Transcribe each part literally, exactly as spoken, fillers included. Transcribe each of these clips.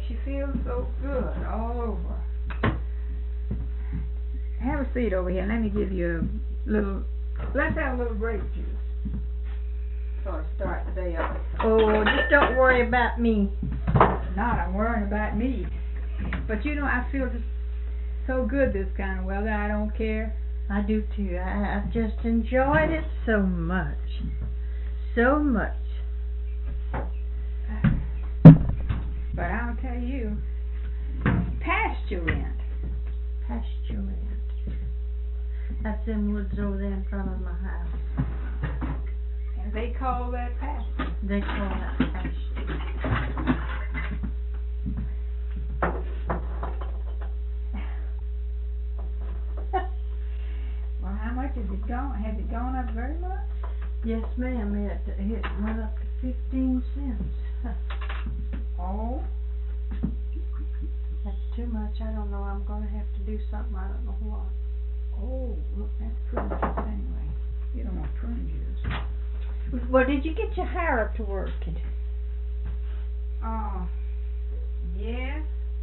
she feels so good all over. Have a seat over here. Let me give you a little, let's have a little grape juice. So I start the day off. Oh, just don't worry about me. Not, I'm worrying about me. But you know, I feel just so good this kind of weather, I don't care. I do too. I, I've just enjoyed it so much. So much. But I'll tell you, pasture rent. Pasture rent. That's them woods over there in front of my house. And they call that pasture. They call that pasture. Well, how much has it gone? Has it gone up very much? Yes, ma'am. It, it went up to fifteen cents. Oh. That's too much. I don't know. I'm going to have to do something. I don't know what. Oh, look, that's prune juice anyway. You don't want prune juice. Well, did you get your hair up to working? Oh, yes.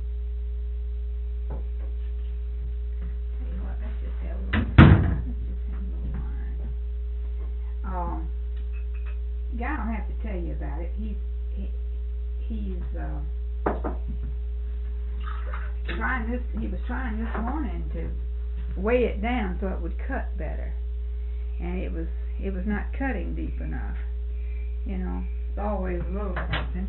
Tell you what, let's just have a little, let's just have a little wine. Um, guy, I don't have to tell you about it. He's, he, he's, uh, trying this, he was trying this morning to weigh it down so it would cut better. And it was, it was not cutting deep enough. You know, it's always a little something.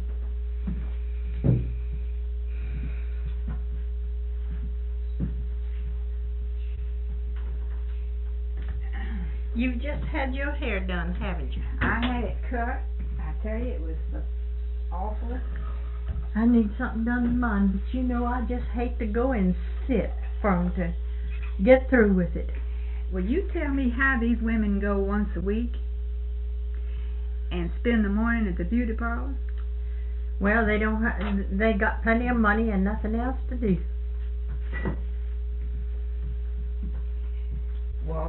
You've just had your hair done, haven't you? I had it cut. I tell you, it was the awful. I need something done to mine, but you know, I just hate to go and sit for 'em to get through with it. Well, you tell me how these women go once a week and spend the morning at the beauty parlor? Well, they don't. Ha they got plenty of money and nothing else to do. Well,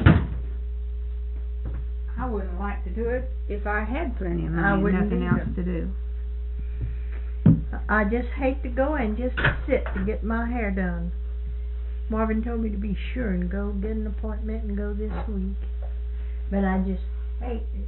I wouldn't like to do it if I had plenty of money and nothing else to do. I just hate to go and just sit to get my hair done. Marvin told me to be sure and go get an appointment and go this week, but I just hate it.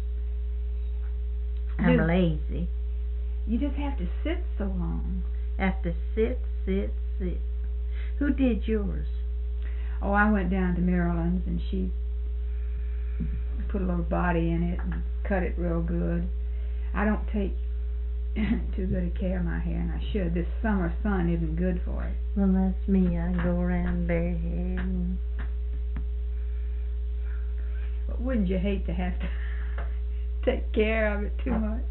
I'm Just, lazy. You just have to sit so long. Have to sit, sit, sit. Who did yours? Oh, I went down to Maryland's and she put a little body in it and cut it real good. I don't take too good a care of my hair, and I should. This summer sun isn't good for it. Well, that's me. I go around barehead. And but wouldn't you hate to have to take care of it too much?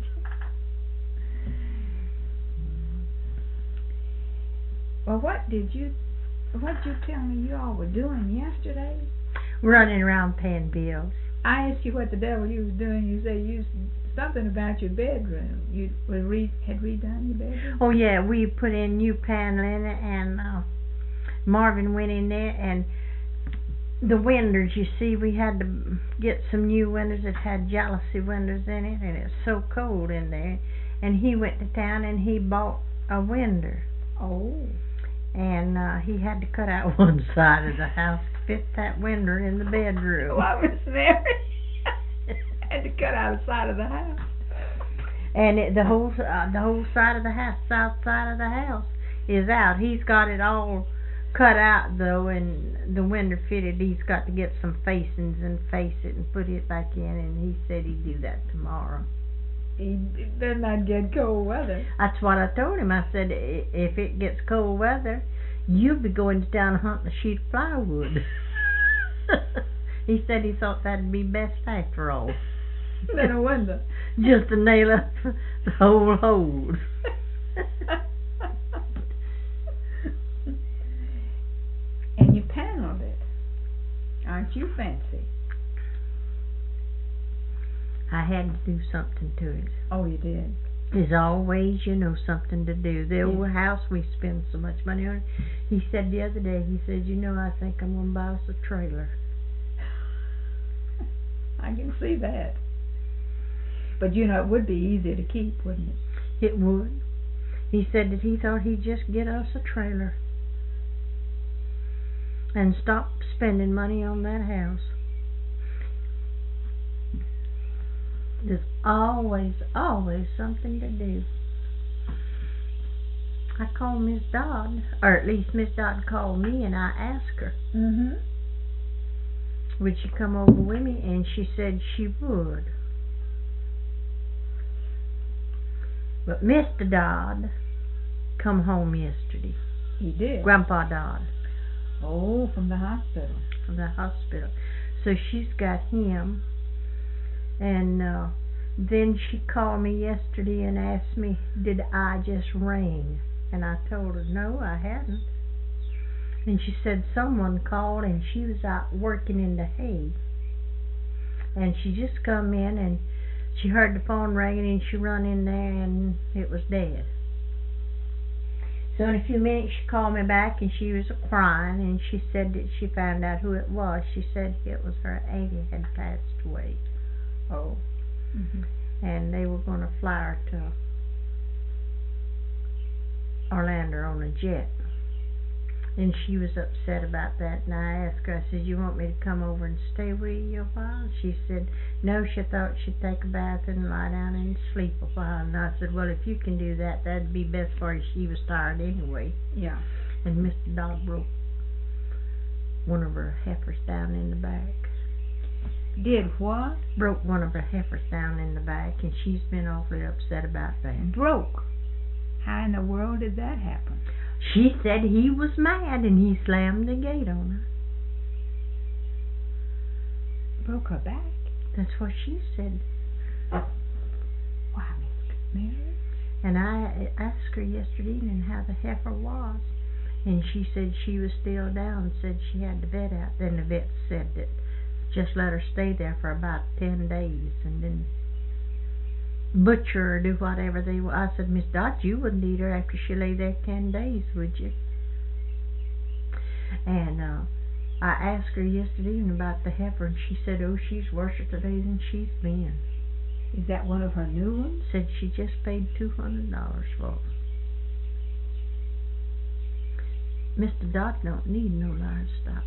Well, what did you, what did you tell me you all were doing yesterday? Running around paying bills. I asked you what the devil you was doing. You said you something about your bedroom. You were re had redone your bedroom. Oh yeah, we put in new paneling, and uh, Marvin went in there, and the windows. You see, we had to get some new windows that had jealousy windows in it, and it's so cold in there. And he went to town and he bought a window. Oh. And uh, he had to cut out one side of the house to fit that window in the bedroom. Well, Miss Mary had to cut out a side of the house. And it, the whole uh, the whole side of the house, south side of the house, is out. He's got it all cut out though, and the window fitted. He's got to get some facings and face it and put it back in. And he said he'd do that tomorrow. He better not get cold weather. That's what I told him. I said, if it gets cold weather, you'll be going to town hunting a sheet of plywood. He said he thought that'd be best after all. Than a window. Just to nail up the whole hole. And you paneled it. Aren't you fancy? I had to do something to it. Oh, you did? There's always, you know, something to do. The Yeah. old house, we spend so much money on it. He said the other day, he said, you know, I think I'm going to buy us a trailer. I can see that. But, you know, it would be easier to keep, wouldn't it? It would. He said that he thought he'd just get us a trailer and stop spending money on that house. There's always, always something to do. I called Miss Dodd, or at least Miss Dodd called me, and I asked her, Mm-hmm. would she come over with me, and she said she would. But Mister Dodd come home yesterday. He did. Grandpa Dodd. Oh, from the hospital. From the hospital. So she's got him. And uh, then she called me yesterday and asked me, did I just ring? And I told her, no, I hadn't. And she said someone called and she was out working in the hay. And she just come in and she heard the phone ringing and she run in there and it was dead. So in a few minutes she called me back and she was crying and she said that she found out who it was. She said it was her auntie had passed away. Oh. Mm-hmm. And they were going to fly her to Orlando on a jet. And she was upset about that, and I asked her, I said, you want me to come over and stay with you a while? She said, no, she thought she'd take a bath and lie down and sleep a while. And I said, well, if you can do that, that'd be best for her. She was tired anyway. Yeah. And Mister Dodd broke one of her heifers down in the back. Did what? Broke one of her heifers down in the back, and she's been awfully upset about that. Broke? How in the world did that happen? She said he was mad and he slammed the gate on her. Broke her back? That's what she said. Why, Miss Mary? And I asked her yesterday evening how the heifer was, and she said she was still down, said she had the vet out. Then the vet said that just let her stay there for about ten days and then butcher or do whatever they want. I said, Miss Dot, you wouldn't eat her after she lay there ten days, would you? And uh, I asked her yesterday evening about the heifer, and she said, oh, she's worse today than she's been. Is that one of her new ones? Said she just paid two hundred dollars for it. Mister Dot don't need no livestock.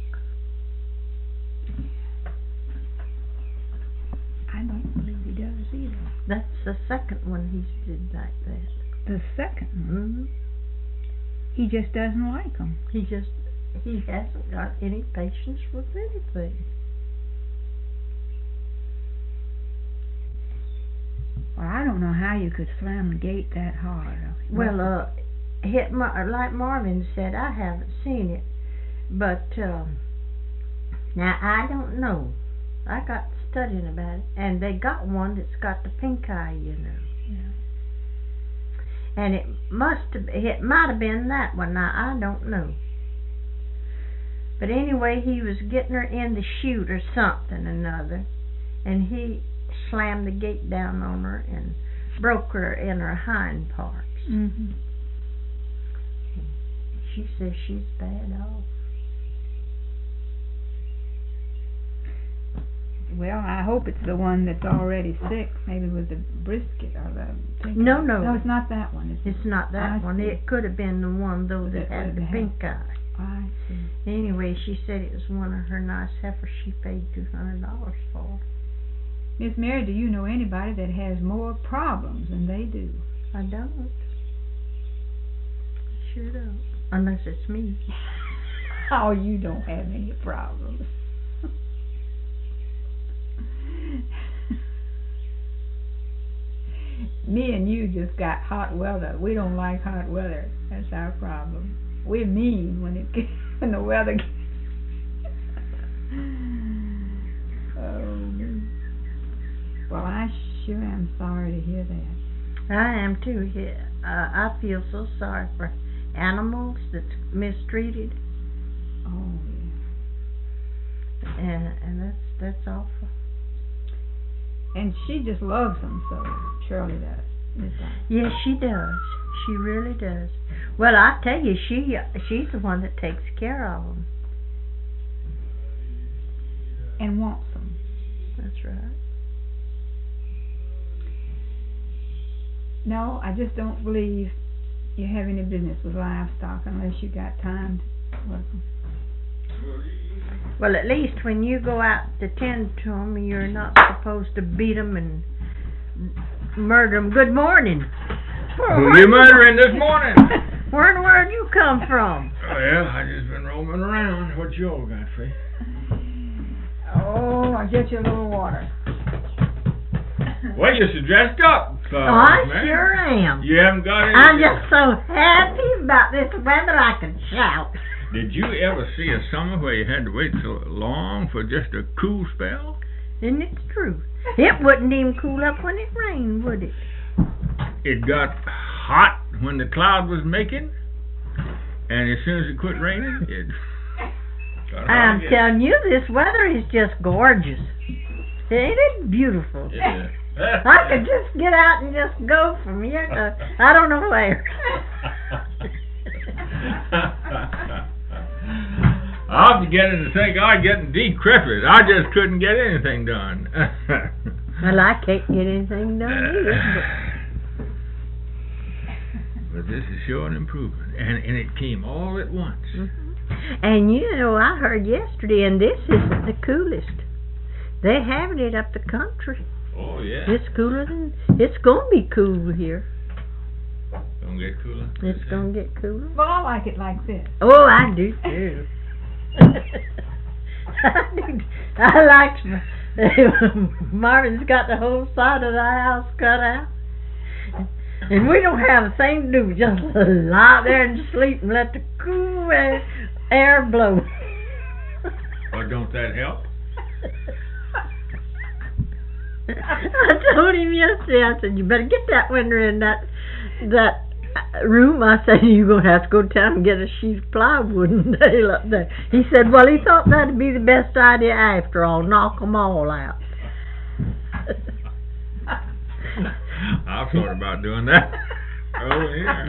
I don't believe he does either. That's the second one he's did like that. The second one? Mm-hmm. He just doesn't like them. He just, he hasn't got any patience with anything. Well, I don't know how you could slam the gate that hard. Well, uh, hit Mar- like Marvin said, I haven't seen it, but um, now I don't know. I got studying about it, and they got one that's got the pink eye, you know. Yeah. And it must have, it might have been that one. Now I don't know. But anyway, he was getting her in the chute or something or another, and he slammed the gate down on her and broke her in her hind parts. Mm-hmm. She says she's bad off. Well, I hope it's the one that's already sick, maybe with the brisket or the pink No, eye. no. No, it's not that one. It's, It's not that I one. see. It could have been the one, though, that That had the had- pink eye. I see. Anyway, she said it was one of her nice heifers she paid two hundred dollars for. Miss Mary, do you know anybody that has more problems than they do? I don't. I sure don't. Unless it's me. Oh, you don't have any problems. Me and you just got hot weather. We don't like hot weather. That's our problem. We're mean when it gets, when the weather gets. Oh. Well, I sure am sorry to hear that. I am too. Yeah. Uh, I feel so sorry for animals that's mistreated, Oh, yeah. and and that's that's awful. And she just loves them so. Shirley does. Miss Dot. Yes, she does. She really does. Well, I tell you, she she's the one that takes care of them. And wants them. That's right. No, I just don't believe you have any business with livestock unless you got time to work 'em. Well, at least when you go out to tend to them, you're not supposed to beat them and murder them. Good morning. Who you murdering this morning? Where in the world you come from? Well, I just been roaming around. What you all got, Faye? Oh, I'll get you a little water. Well, you're so dressed up. Uh, Oh, I man. sure am. You haven't got any... I'm just so happy about this weather I can shout. Did you ever see a summer where you had to wait so long for just a cool spell? Isn't it true? It wouldn't even cool up when it rained, would it? It got hot when the cloud was making, and as soon as it quit raining, it got hot I'm again. telling you, this weather is just gorgeous. Ain't it beautiful? Yeah. I could just get out and just go from here to I don't know where. I'm beginning to think I'm getting decrepit. I just couldn't get anything done. Well, I can't get anything done either. But this is sure an improvement, and and it came all at once. But, and you know, I heard yesterday, and this isn't the coolest. They having it up the country. Oh yeah. It's cooler than it's gonna be cool here. Gonna get cooler. It's gonna get cooler. Well, I like it like this. Oh, I do too. I do. I like my, Marvin's got the whole side of the house cut out, and we don't have a thing to do. We just lie there and sleep and let the cool air, air blow. Well, don't that help? I told him yesterday, I said, you better get that window in that that room. I said, you're going to have to go down and get a sheet of plywood and nail up there. He said, well, he thought that'd be the best idea after all, knock them all out. I've thought about doing that. Oh, yeah.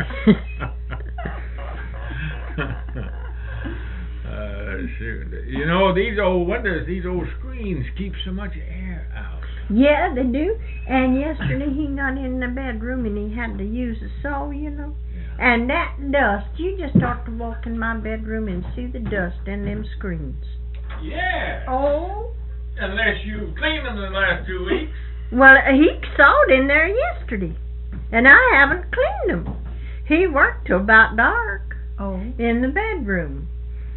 uh, shoot. You know, these old windows, these old screens keep so much air out. Yeah, they do. And yesterday he got in the bedroom and he had to use a saw, you know. Yeah. And that dust, you just ought to walk in my bedroom and see the dust in them screens. Yeah. Oh. Unless you've cleaned them in the last two weeks. Well, he sawed in there yesterday, and I haven't cleaned them. He worked till about dark Oh. in the bedroom.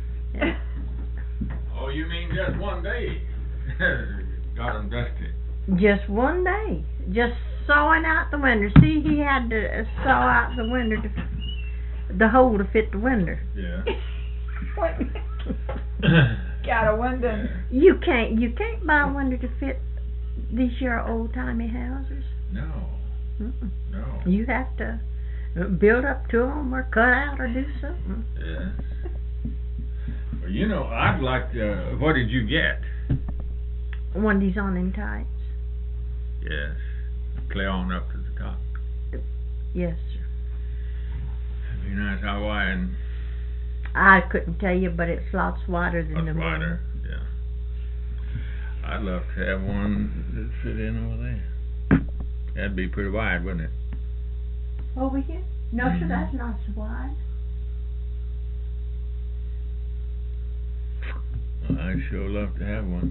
Oh, you mean just one day? Got them dusty. Just one day, just sawing out the window. See, he had to uh, saw out the window, to, the hole to fit the window. Yeah. Got a window. You can't, you can't buy a window to fit these your old timey houses. No. Mm-mm. No. You have to build up to them or cut out or do something. Yes. Well, you know, I'd like to, what did you get? One of these awning tights. Yes. Clear on up to the top. Yes, sir. That'd be nice. How wide? And I couldn't tell you, but it's lots wider than much the wider. Yeah. I'd love to have one that fit in over there. That'd be pretty wide, wouldn't it? Over here? No, Mhm. sir, that's not so wide. Well, I'd sure love to have one.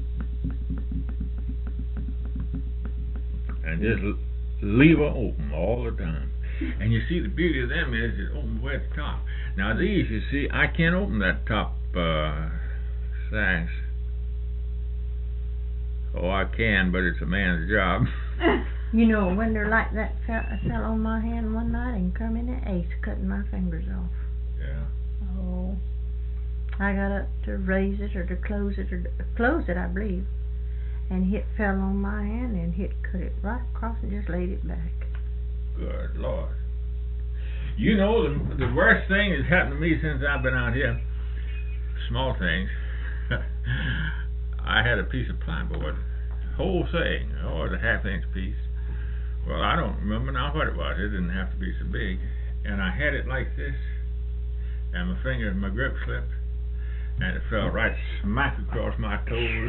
And just l- leave her open all the time. And you see, the beauty of them is it opens way at the top. Now these, you see, I can't open that top uh, sash. Oh, I can, but it's a man's job. You know, a window like that fell, fell on my hand one night and come in an ace, cutting my fingers off. Yeah. Oh. I got up to raise it or to close it or to close it, I believe. And it fell on my hand and it cut it right across and just laid it back. Good Lord. You know, the, the worst thing that's happened to me since I've been out here, small things, I had a piece of plywood, whole thing, oh, it's a half inch piece. Well, I don't remember now what it was. It didn't have to be so big. And I had it like this, and my finger, my grip slipped, and it fell right smack across my toes.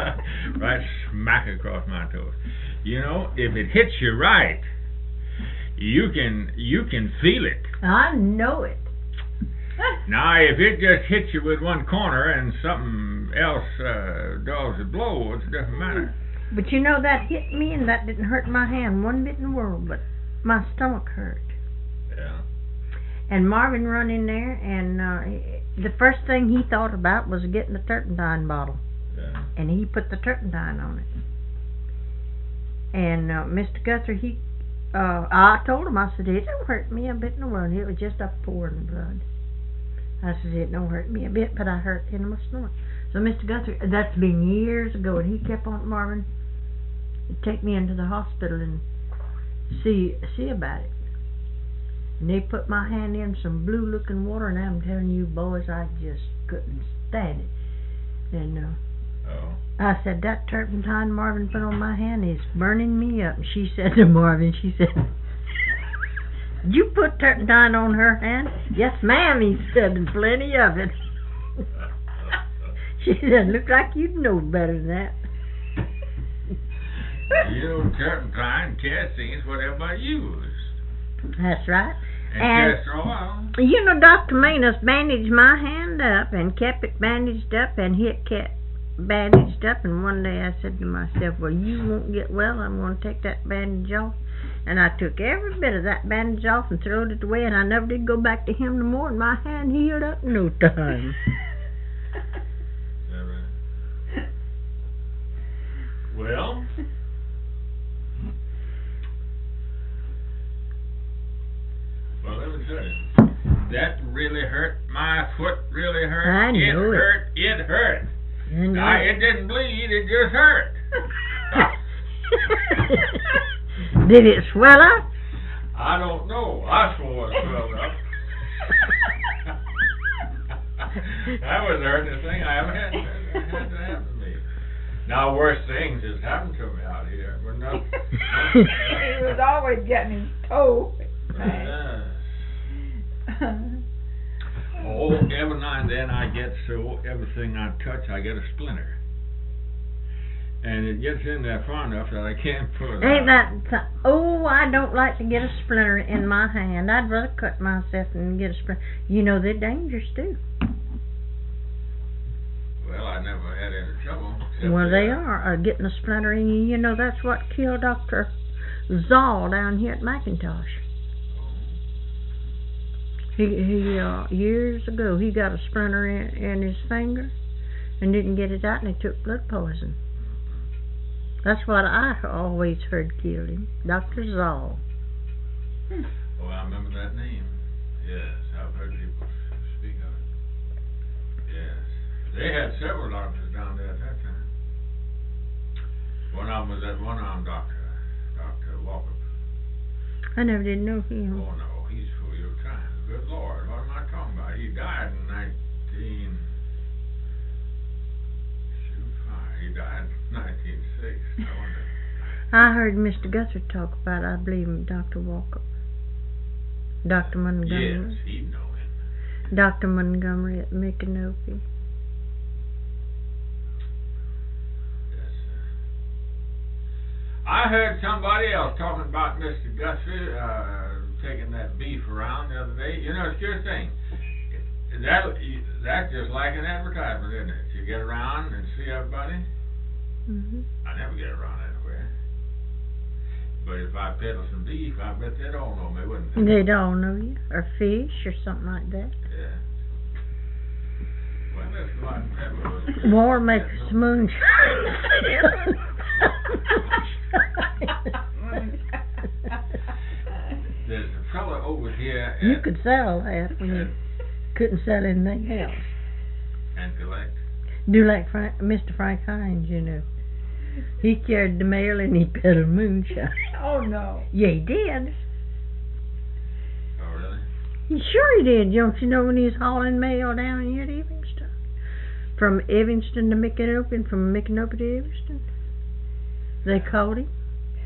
Right smack across my toes. You know, if it hits you right, you can you can feel it. I know it. Now, if it just hits you with one corner and something else uh, does the blow, it's a different matter. But you know, that hit me and that didn't hurt my hand one bit in the world, but my stomach hurt. Yeah. And Marvin run in there, and uh, the first thing he thought about was getting the turpentine bottle. Yeah. And he put the turpentine on it. And uh, Mister Guthrie, he, uh, I told him, I said, it don't hurt me a bit in the world. It was just a pouring blood. I said, it don't hurt me a bit, but I hurt in my stomach. So Mister Guthrie, that's been years ago, and he kept on, Marvin, take me into the hospital and see see about it. And they put my hand in some blue-looking water, and I'm telling you, boys, I just couldn't stand it. And uh, oh. I said, that turpentine Marvin put on my hand is burning me up. And she said to Marvin, she said, you put turpentine on her hand? Yes, ma'am, he said, and plenty of it. She said, look like you'd know better than that. You know, turpentine, kerosene is what everybody uses. That's right. And, And- castor oil. You know, Doctor Manus bandaged my hand up and kept it bandaged up, and he kept bandaged up, and one day I said to myself, well, you won't get well, I'm going to take that bandage off. And I took every bit of that bandage off and throwed it away, and I never did go back to him no more, and my hand healed up in no time. Is that right? Well, well, let me tell you, that really hurt. My foot really hurt. I know it. it. hurt. It hurt. And Now, it didn't bleed. It just hurt. Did it swell up? I don't know. I swore it swelled up. That was the hardest thing I ever had, had to happen to me. Now, worse things has happened to me out here. But no. He was always getting his toe. Uh, oh, every now and then I get so, everything I touch, I get a splinter. And it gets in there far enough that I can't pull it Ain't out. that so- oh, I don't like to get a splinter in my hand. I'd rather cut myself than get a splinter. You know, they're dangerous too. Well, I never had any trouble. except Well, they that- are uh, getting a splinter in you. You know, that's what killed Doctor Zoll down here at McIntosh. He he uh, years ago he got a splinter in, in his finger and didn't get it out, and he took blood poison. That's what I always heard killed him, Doctor Zoll. Oh, I remember that name. Yes, I've heard people speak of it. Yes. They had several doctors down there at that time. One of them was that one-armed doctor, Doctor Walker. I never did know him. Oh, no, he's for your time. Good Lord, what am I talking about? He died in nineteen... Shoot fire. He died in nineteen oh six. I wonder. I heard Mister Guthrie talk about, I believe, Doctor Walker. Doctor Montgomery. Yes, he'd know him. Doctor Montgomery at Micanopy. Yes, sir. I heard somebody else talking about Mister Guthrie uh, taking that beef around the other day. You know, it's a curious thing. That, that's just like an advertisement, isn't it? You get around and see everybody. Mm-hmm. I never get around anywhere. But if I peddle some beef, I bet they'd all know me, wouldn't they? They'd all know you. Or fish, or something like that. Yeah. Well, let's go out and peddle. War makes moonshine. There's a fella over here at You could sell that when you couldn't sell anything else. and collect. Do like Frank, Mister Frank Hines, you know. He carried the mail and he peddled moonshine. Oh no. Yeah, he did. Oh, really? He sure he did. Don't you know when he was hauling mail down here at Evanston? From Evanston to Micanopy and from Micanopy to Evanston. They caught him.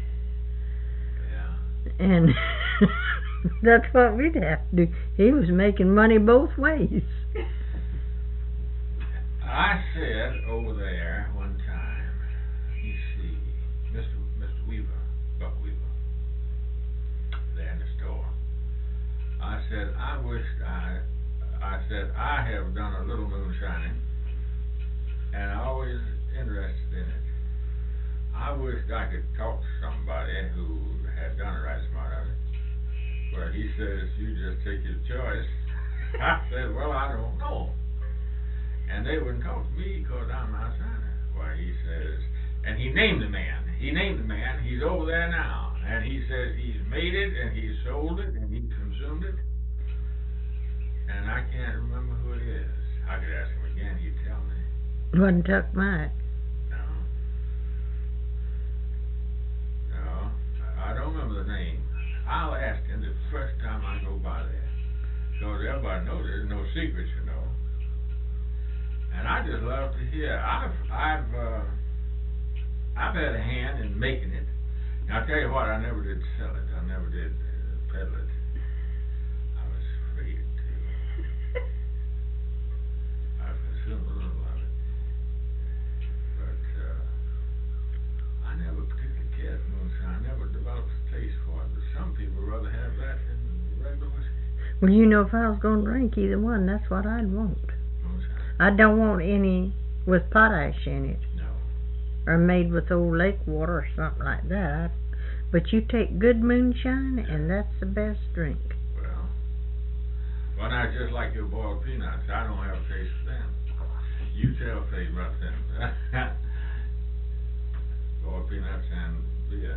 Yeah. And that's what we'd have to do. He was making money both ways. I said over there one time, you see, Mister Mister Weaver, Buck Weaver, there in the said, I wish I, I said, I have done a little moonshining, and I'm always interested in it. I wished I could talk to somebody who had done it right smart of it. But he says, you just take your choice. I said, well, I don't know. And they wouldn't talk to me because I'm not signing. Why, he says, and he named the man. He named the man. He's over there now. And he says he's made it, and he's sold it, and he's consumed it. And I can't remember who it is. I could ask him again. He'd tell me. Wasn't Tuck Mike. No. No. I don't remember the name. I'll ask him the first time I go by there. Because everybody knows there's no secrets, you know. And I just love to hear. I've I've uh, I've had a hand in making it. And I'll tell you what, I never did sell it. I never did uh, peddle it. I was afraid to. I consumed a little of it. But uh, I never particularly cared for moonshine. I never developed a taste for it. But some people rather have that than regular whiskey. Well, you know, if I was going to drink either one, that's what I'd want. I don't want any with potash in it. No. Or made with old lake water or something like that. But you take good moonshine, and that's the best drink. Well, well, now, just like your boiled peanuts, I don't have a taste for them. You tell Faye about them. Boiled peanuts and beer,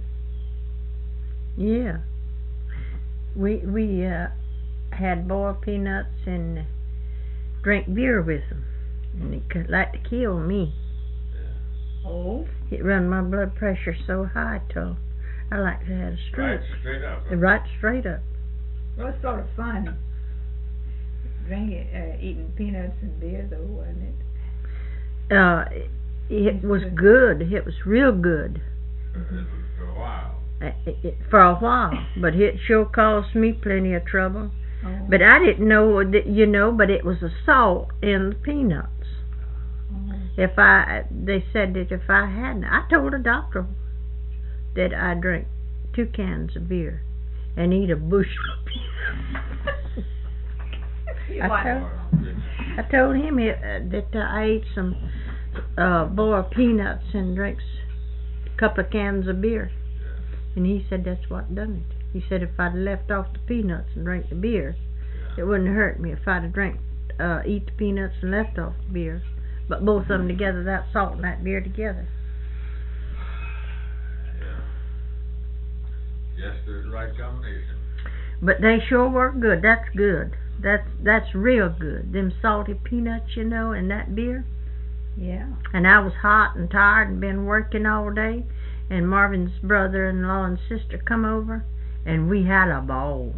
Faye. Yeah. We, we uh, had boiled peanuts and drank beer with them, and it could like to kill me. Yeah. Oh? It run my blood pressure so high till I like to have a stroke. Right straight up. Huh? Right straight up. Well, it's sort of fun drinking, uh, eating peanuts and beer, though, wasn't it? Uh, it was good. It was real good. For, for a while. Uh, it, it, for a while, but it sure caused me plenty of trouble. Oh. But I didn't know that, you know, but it was the salt in the peanuts. Oh. If I, they said that if I hadn't, I told the doctor that I drank two cans of beer and eat a bushel of peanuts. You I like- told, I told him it, uh, that uh, I ate some uh, boiled peanuts and drank a couple of cans of beer. And he said that's what done it. He said if I'd left off the peanuts and drank the beer, it wouldn't hurt me if I'd have drank, uh, eat the peanuts and left off the beer. But both of them together, that salt and that beer together. Yeah. Just the right combination. But they sure were good. That's good. That's that's real good. Them salty peanuts, you know, and that beer. Yeah. And I was hot and tired and been working all day. And Marvin's brother-in-law and sister come over, and we had a ball.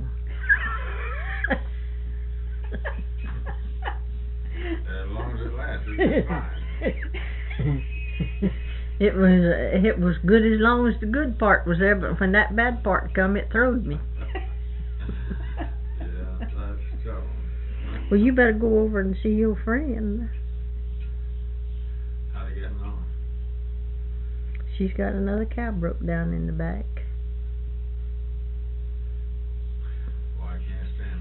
As long as it lasts, it's fine. It was uh, it was good as long as the good part was there, but when that bad part come, it throwed me. Yeah, that's trouble. Well, you better go over and see your friend. How they getting on? She's got another cow broke down in the back. Well, I can't stand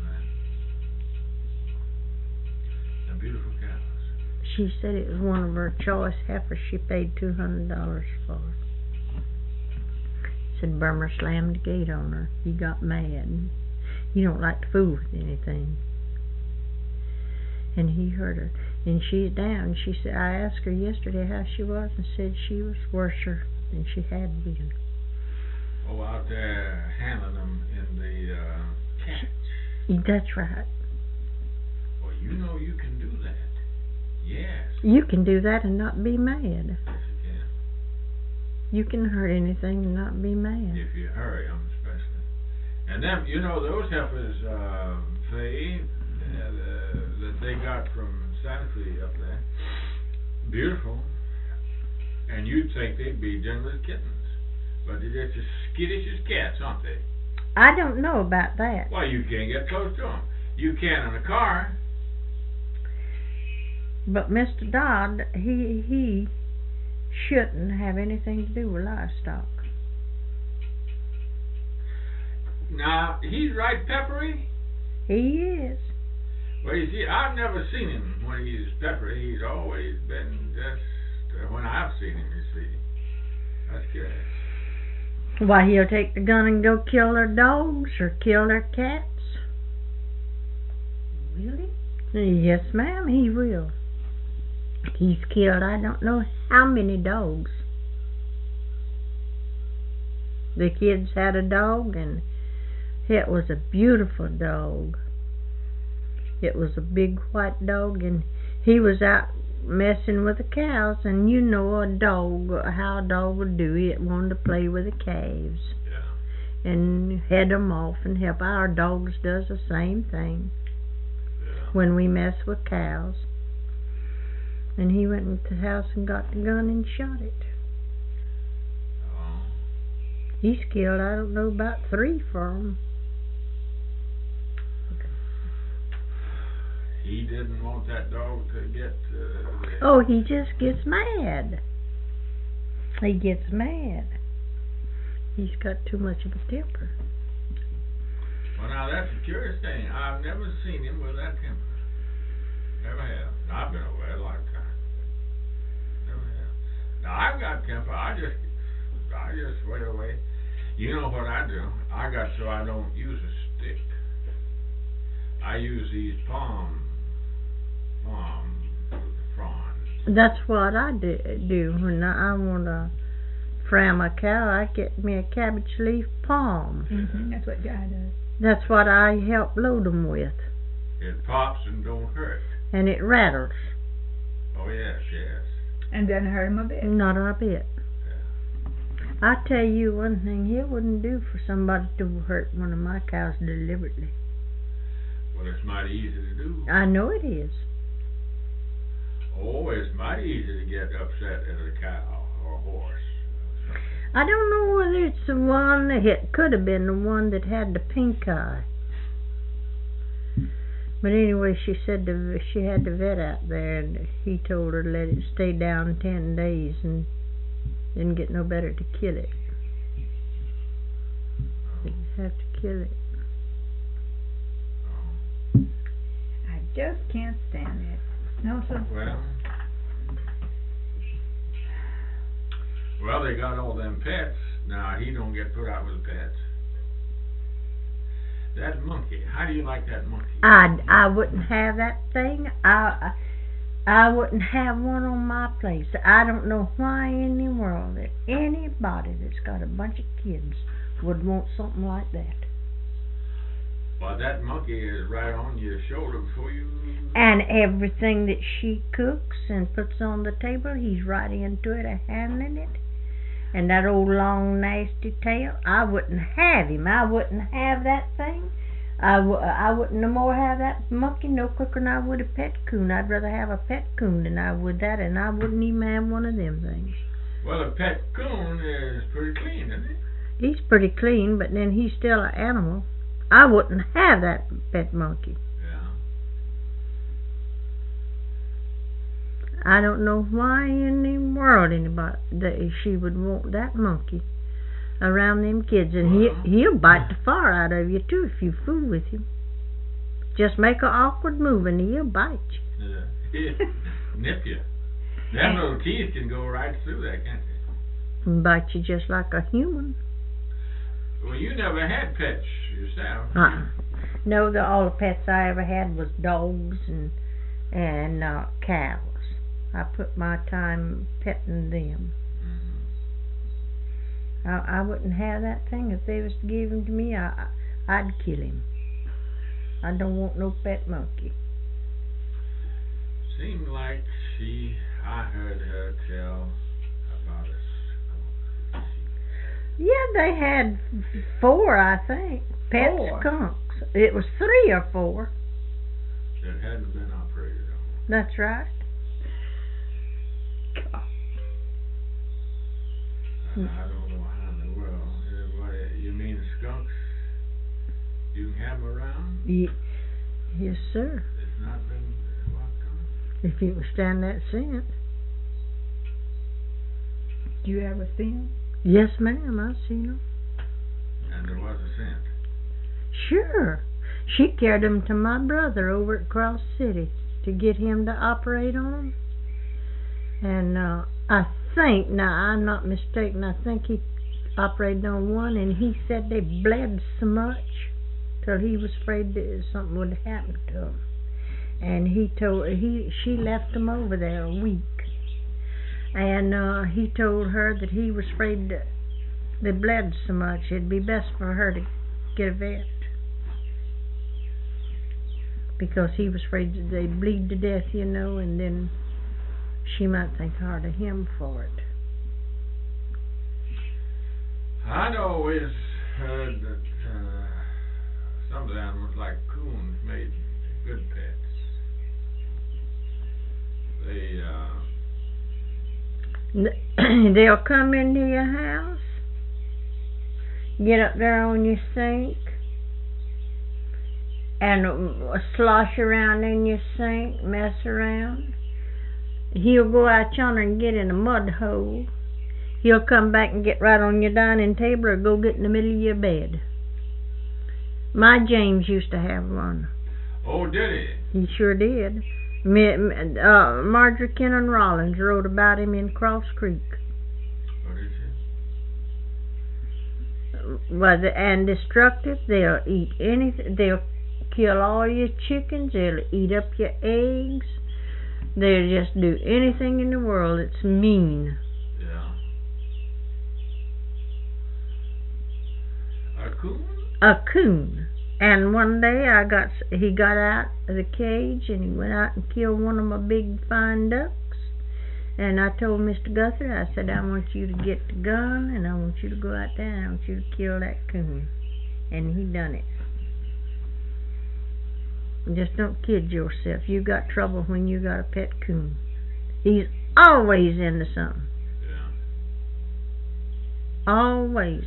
that. And beautiful cows. She said it was one of her choice heifers she paid two hundred dollars for. Said Burmer slammed the gate on her. He got mad. He don't like to fool with anything. And he heard her. And she's down. She said, I asked her yesterday how she was, and said she was worser than she had been. Oh, out there handling them in the uh, catch. That's right. Well, you know you can do that. Yes. You can do that and not be mad. Yes, you can. You can hurt anything and not be mad. If you hurry them, especially. And them, you know, those heifers, uh, Faye, uh, the, that they got from Santa Fe up there, beautiful. And you'd think they'd be gentle as kittens. But they're just as skittish as cats, aren't they? I don't know about that. Well, you can't get close to them. You can in a car. But Mister Dodd, he he shouldn't have anything to do with livestock. Now, he's right peppery, He is. Well, you see, I've never seen him when he's peppery. He's always been just uh, when I've seen him. You see, that's curious. Why, he'll take the gun and go kill their dogs or kill their cats. Really? Yes, ma'am, he will. He's killed I don't know how many dogs. The kids had a dog, and it was a beautiful dog. It was a big white dog, and he was out messing with the cows, and you know a dog, how a dog would do. It wanted to play with the calves. Yeah. And head them off and help. Our dogs does the same thing Yeah. when we mess with cows. And he went into the house and got the gun and shot it. Oh. He's killed, I don't know, about three for 'em. He didn't want that dog to get. Uh, the Oh, he just gets mad. He gets mad. He's got too much of a temper. Well, now that's a curious thing. I've never seen him with that temper. Never have. I've been away a lot of times. Never have. Now I've got temper. I just, I just wait away. You know what I do? I got so I don't use a stick. I use these palm, palm fronds. That's what I do, do when I want to fram a cow. I get me a cabbage leaf palm. Mm-hmm. That's what Guy does. That's what I help load 'em with. It pops and don't hurt. And it rattles. Oh yes, yes. And doesn't hurt him a bit. Not a bit. Yeah. I tell you one thing, it wouldn't do for somebody to hurt one of my cows deliberately. Well, it's mighty easy to do. I know it is. Oh, it's mighty easy to get upset at a cow or a horse. I don't know whether it's the one, it could have been the one that had the pink eye. But anyway, she said the, she had the vet out there, and he told her to let it stay down ten days and didn't get no better to kill it. They'd have to kill it. I just can't stand it. No, so Well, well, they got all them pets. Now, he don't get put out with the pets. That monkey, how do you like that monkey? I, I wouldn't have that thing. I, I wouldn't have one on my place. I don't know why in the world that anybody that's got a bunch of kids would want something like that. Well, that monkey is right on your shoulder before you... And everything that she cooks and puts on the table, he's right into it, a handling it. And that old long nasty tail, I wouldn't have him. I wouldn't have that thing. I, w I wouldn't no more have that monkey no quicker than I would a pet coon. I'd rather have a pet coon than I would that, and I wouldn't even have one of them things. Well, a pet coon is pretty clean, isn't he? He's pretty clean, but then he's still an animal. I wouldn't have that pet monkey. Yeah. I don't know why in the world anybody that she would want that monkey around them kids, and Well, he he'll bite the fire out of you too if you fool with him. Just make an awkward move and he'll bite you. Yeah. Nip you. Them little teeth can go right through that, can't they? And bite you just like a human. Well, you never had pets yourself. Uh-uh. No, the all the pets I ever had was dogs and and uh, cows. I put my time petting them. Mm-hmm. I, I wouldn't have that thing. If they was to give him to me, I, I'd kill him. I don't want no pet monkey. Seemed like she, I heard her tell about a skunk. Yeah, they had four, I think. Pet Four? skunks. It was three or four. That hadn't been operated on. That's right. I don't know how in the world. Uh, what, you mean skunks? You can have them around? Ye yes, sir. It's not been walked on? If it was stand that scent. do you ever see him? Yes, ma'am. I've seen them. And there was a scent. Sure. She carried them to my brother over at Cross City to get him to operate on them. And uh, I think, now I'm not mistaken, I think he operated on one, and he said they bled so much till he was afraid that something would happen to them. And he told he she left them over there a week, and uh, he told her that he was afraid that they bled so much it'd be best for her to get a vet, because he was afraid that they'd bleed to death, you know, and then she might think hard of him for it. I'd always heard that uh, some of the animals, like coons, made good pets. They, uh... They'll come into your house, get up there on your sink, and uh, slosh around in your sink, mess around. He'll go out yonder and get in a mud hole. He'll come back and get right on your dining table or go get in the middle of your bed. My James used to have one. Oh, did he? He sure did. Me, uh, Marjorie Kennan Rollins wrote about him in Cross Creek. What did she? Well, the, and destructive. They'll eat anything. They'll kill all your chickens. They'll eat up your eggs. They'll just do anything in the world. It's mean. Yeah. A coon? A coon. And one day I got he got out of the cage and he went out and killed one of my big fine ducks. And I told Mister Guthrie, I said, I want you to get the gun and I want you to go out there and I want you to kill that coon. And he done it. Just don't kid yourself. You got trouble when you got a pet coon. He's always into something. Yeah. Always.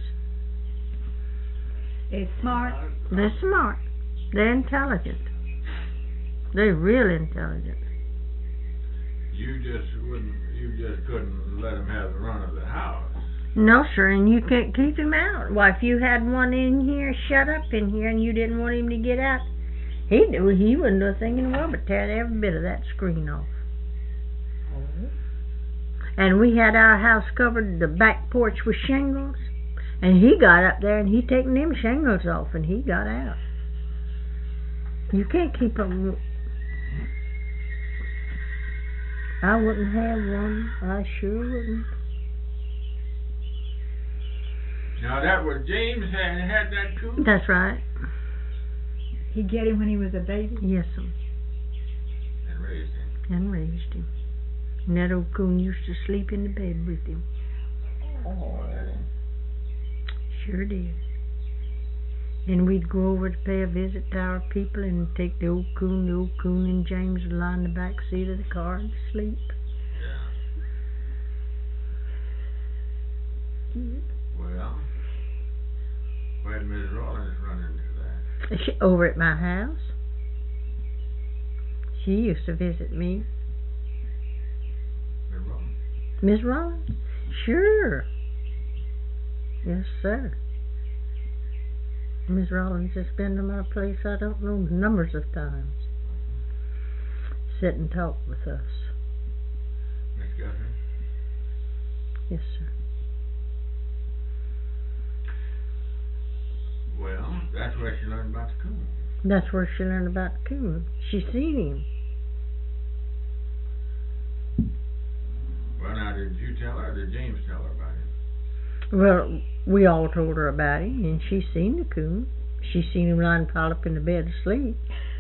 It's smart. They're smart. They're intelligent. They're real intelligent. You just wouldn't, you just couldn't let him have the run of the house. No, sir, and you can't keep him out. Why, if you had one in here, shut up in here, and you didn't want him to get out, he'd do, he wouldn't do a thing in the world but tear every bit of that screen off. Oh. And we had our house covered, the back porch with shingles. And he got up there and he taken them shingles off and he got out. You can't keep them. I wouldn't have one. I sure wouldn't. Now that was James had had that coon? That's right. He get him when he was a baby? Yes, sir. And raised him. And raised him. And that old coon used to sleep in the bed with him. Oh, that is. Sure did. And we'd go over to pay a visit to our people and take the old coon, the old coon and James would lie in the back seat of the car and sleep. Yeah. Well, where did Miss Rollins run into that? She, over at my house. She used to visit me. Miss Rollins? Miss Rollins? Sure. Yes, sir. Miss Rollins has been to my place, I don't know, numbers of times. Sit and talk with us. Miss Guthrie? Yes, sir. Well, that's where she learned about the coon. That's where she learned about the coon. She seen him. Well, now, did you tell her or did James tell her about him? Well, we all told her about him, and she seen the coon. She seen him lying piled up in the bed asleep.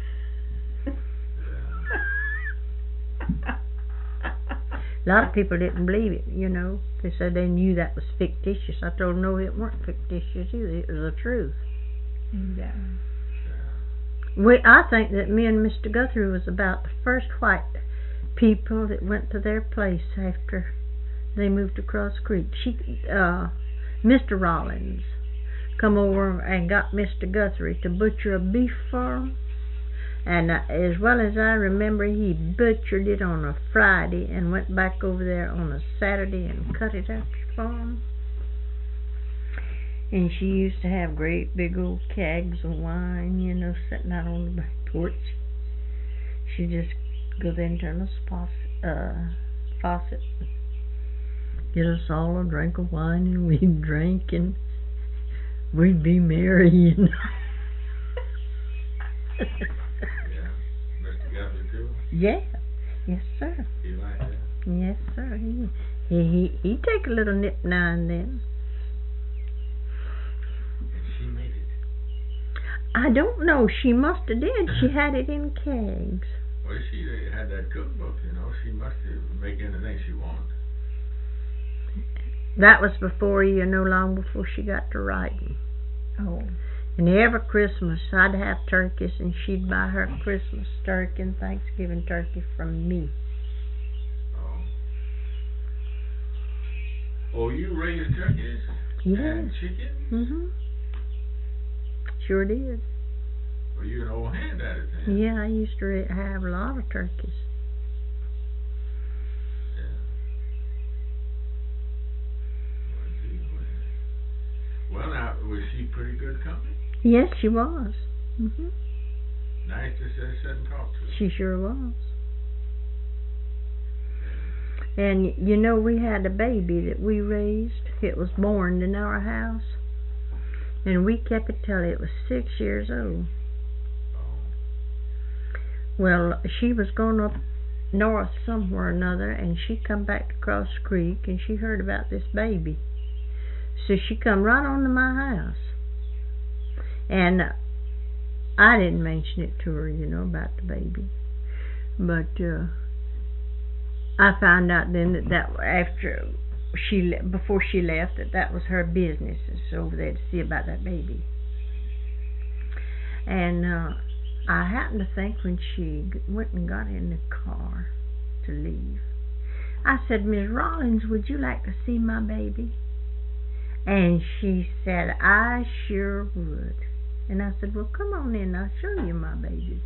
A lot of people didn't believe it, you know. They said they knew that was fictitious. I told them, no, it weren't fictitious either. It was the truth. Exactly. We, I think that me and Mister Guthrie was about the first white people that went to their place after they moved across creek. She, uh, Mister Rollins come over and got Mister Guthrie to butcher a beef for him. And uh, as well as I remember, he butchered it on a Friday and went back over there on a Saturday and cut it up for him. And she used to have great big old kegs of wine, you know, sitting out on the back porch. She'd just go there and turn the faucet, uh, faucet, get us all a drink of wine, and we'd drink, and we'd be merry, you know. Yeah. Mister Guthrie too? Yeah. Yes, sir. He like that? Yes, sir. He, he, he, he'd take a little nip now and then. And she made it. I don't know. She must have did. She had it in kegs. Well, she had that cookbook, you know. She must have make anything she wanted. That was before, you know, long before she got to writing. Oh. And every Christmas I'd have turkeys, and she'd buy her Christmas turkey and Thanksgiving turkey from me. Oh. Oh, you raised turkeys? Yeah. And chickens? Mhm. Sure did. Well, you're an old hand at it then. Yeah, I used to ra- have a lot of turkeys. Yeah. Well, gee whiz. Well, now, was she pretty good company? Yes, she was. Mhm. Nice to sit, sit and talk to. She sure was. And y- you know, we had a baby that we raised. It was born in our house, and we kept it till it was six years old. Oh. Well, she was going up north somewhere or another, and she come back to Cross Creek, and she heard about this baby. So she come right on to my house. And I didn't mention it to her, you know, about the baby. But uh, I found out then that, that after she le- before she left, that that was her business, is over there to see about that baby. And uh, I happened to think when she g- went and got in the car to leave, I said, "Miss Rollins, would you like to see my baby?" And she said, "I sure would." And I said, "Well, come on in, I'll show you my baby."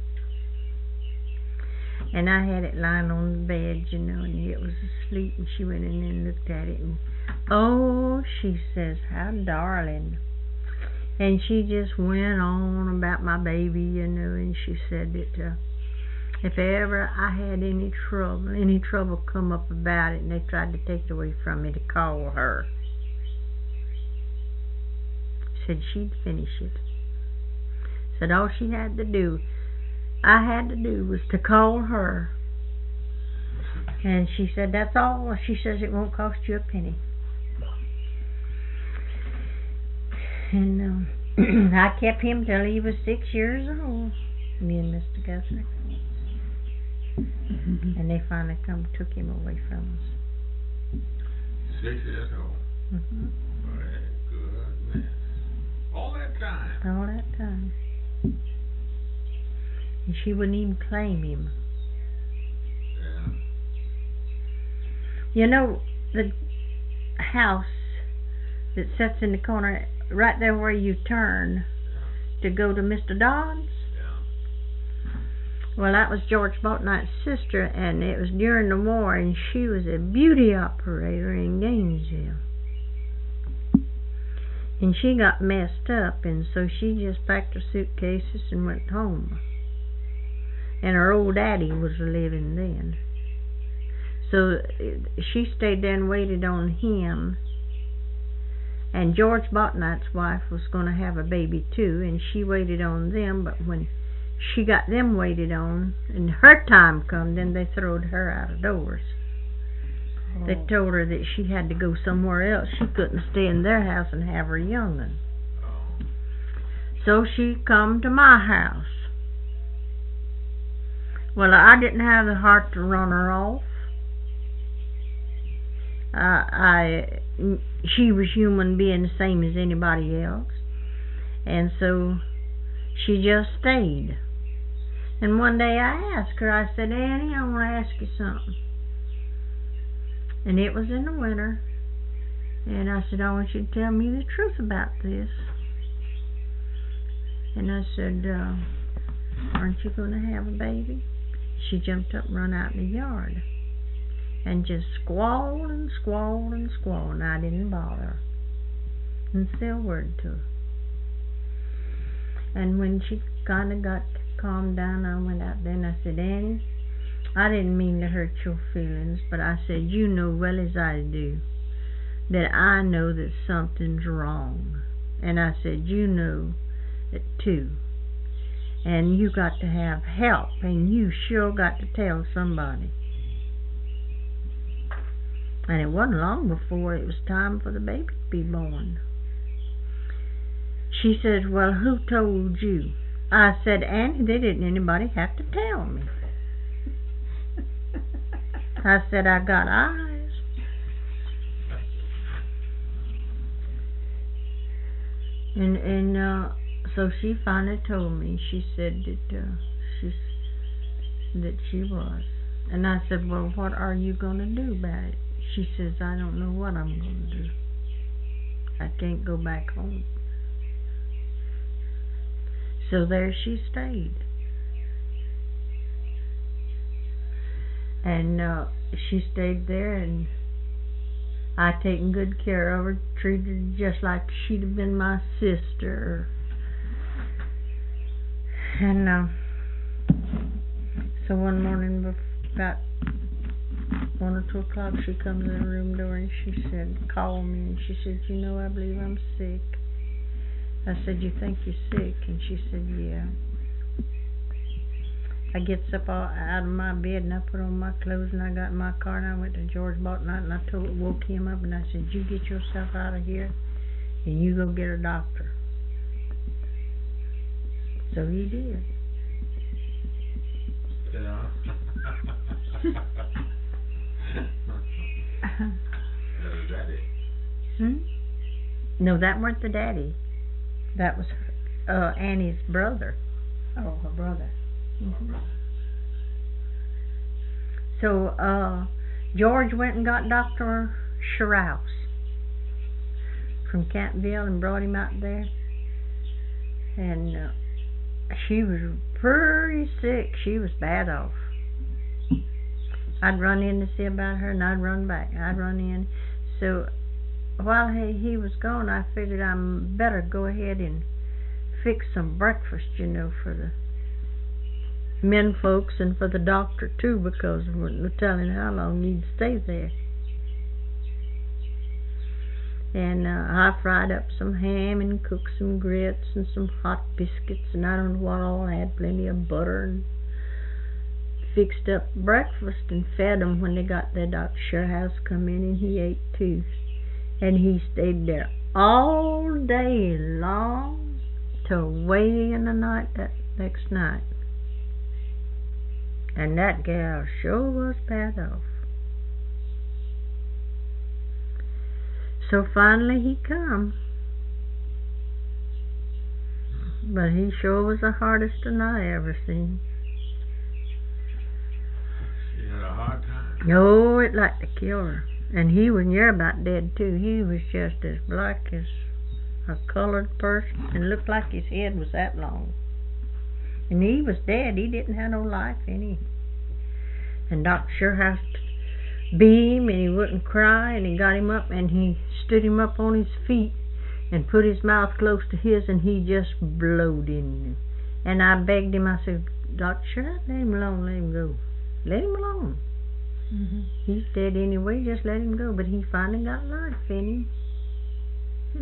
And I had it lying on the bed, you know, and it was asleep, and she went in and looked at it, and oh, she says, "How darling." And she just went on about my baby, you know, and she said that uh, if ever I had any trouble, any trouble come up about it, and they tried to take it away from me, to call her. Said she'd finish it. Said all she had to do, I had to do, was to call her. And she said, that's all. She says it won't cost you a penny. And um, I kept him till he was six years old, me and Mister Guthrie. And they finally come took him away from us. Six years old. Mm-hmm. My goodness. All that time. All that time. And she wouldn't even claim him. Yeah. You know, the house that sits in the corner, right there where you turn to go to Mister Dodd's? Yeah. Well, that was George Baltnight's sister, and it was during the war, and she was a beauty operator in Gainesville. And she got messed up, and so she just packed her suitcases and went home. And her old daddy was living then. So she stayed there and waited on him. And George Baltnight's wife was going to have a baby too, and she waited on them, but when she got them waited on, and her time come, then they throwed her out of doors. Oh. They told her that she had to go somewhere else. She couldn't stay in their house and have her young'un. Oh. So she come to my house. Well, I didn't have the heart to run her off. Uh, I, she was human being the same as anybody else, and so she just stayed. And one day I asked her, I said, "Annie, I want to ask you something." And it was in the winter, and I said, "I want you to tell me the truth about this." And I said, uh, "Aren't you going to have a baby?" She jumped up and run out in the yard and just squalled and squalled and squalled, and I didn't bother. and say a word to her. And when she kind of got calmed down, I went out there and I said, Annie, I didn't mean to hurt your feelings, but I said, you know well as I do that I know that something's wrong. And I said, you know it too. And you got to have help, and you sure got to tell somebody. And it wasn't long before it was time for the baby to be born. She says, well, who told you? I said, Annie, they didn't anybody have to tell me. I said, I got eyes. And and uh, so she finally told me. She said that uh, she that she was. And I said, well, what are you going to do about it? She says, I don't know what I'm going to do. I can't go back home. So there she stayed. And uh, she stayed there, and I taken good care of her, treated her just like she'd have been my sister. And uh, so one morning, about one or two o'clock, she comes in the room door and she said, call me, and she said, you know, I believe I'm sick. I said, you think you're sick? And she said, yeah. I gets up all, out of my bed and I put on my clothes and I got in my car and I went to George Barton and I told, woke him up and I said, you get yourself out of here and you go get a doctor. So he did. Yeah. That was daddy. Hmm? No, that weren't the daddy. That was uh, Annie's brother. Oh, her brother. Mm-hmm. So uh, George went and got Doctor Sherrouse from Campbell and brought him out there. And uh, she was pretty sick. She was bad off. I'd run in to see about her, and I'd run back. I'd run in. So while he, he was gone, I figured I better go ahead and fix some breakfast, you know, for the men folks and for the doctor too, because we're no telling how long he'd stay there. And uh, I fried up some ham and cooked some grits and some hot biscuits and I don't know what all. I had plenty of butter and fixed up breakfast and fed them when they got there. Doctor Sherhouse come in and he ate too. And he stayed there all day long till way in the night that next night. And that gal sure was bad off. So finally he come. But he sure was the hardest one I ever seen. She had a hard time. Oh, it like to kill her. And he was near about dead too. He was just as black as a colored person and looked like his head was that long. And he was dead. He didn't have no life in him. And Doctor Sherhouse beat him and he wouldn't cry, and he got him up and he stood him up on his feet and put his mouth close to his and he just blowed in him. And I begged him, I said, Doctor Sherhouse, let him alone, let him go. Let him alone. Mm-hmm. He's dead anyway, just let him go. But he finally got life in him. Hmm.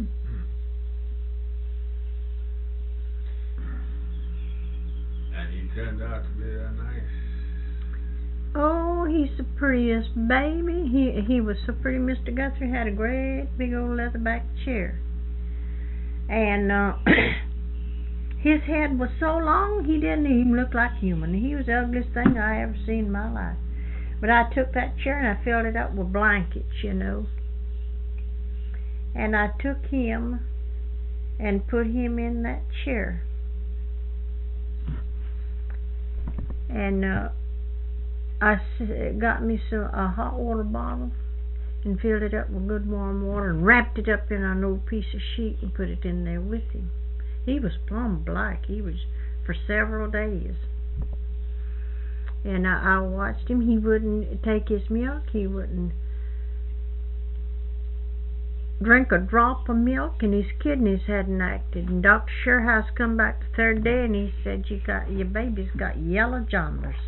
And he turned out to be that nice. Oh, he's the prettiest baby. He he was so pretty. Mister Guthrie had a great big old leatherback chair. And uh, his head was so long he didn't even look like human. He was the ugliest thing I ever seen in my life. But I took that chair and I filled it up with blankets, you know. And I took him and put him in that chair. And uh, I got me some, a hot water bottle and filled it up with good warm water and wrapped it up in an old piece of sheet and put it in there with him. He was plumb black. He was for several days. And I, I watched him. He wouldn't take his milk. He wouldn't drink a drop of milk and his kidneys hadn't acted. And Doctor Surehouse come back the third day and he said, you got your baby's got yellow jaundice.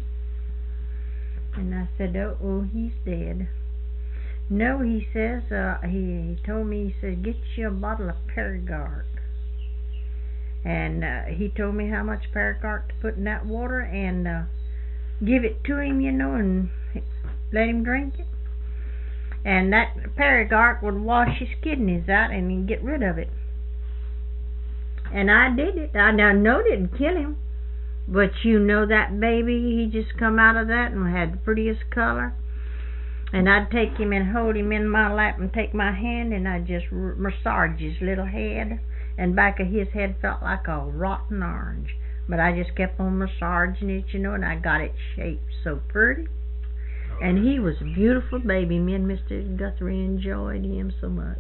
And I said, oh, oh, he's dead. No, he says, uh, he, he told me, he said, get you a bottle of Paragard. And uh, he told me how much Paragard to put in that water and uh, give it to him, you know, and let him drink it. And that Paragard would wash his kidneys out and he'd get rid of it. And I did it. I now know it didn't kill him. But you know that baby, he just come out of that and had the prettiest color. And I'd take him and hold him in my lap and take my hand and I'd just r- massage his little head. And back of his head felt like a rotten orange. But I just kept on massaging it, you know, and I got it shaped so pretty. And he was a beautiful baby. Me and Mister Guthrie enjoyed him so much.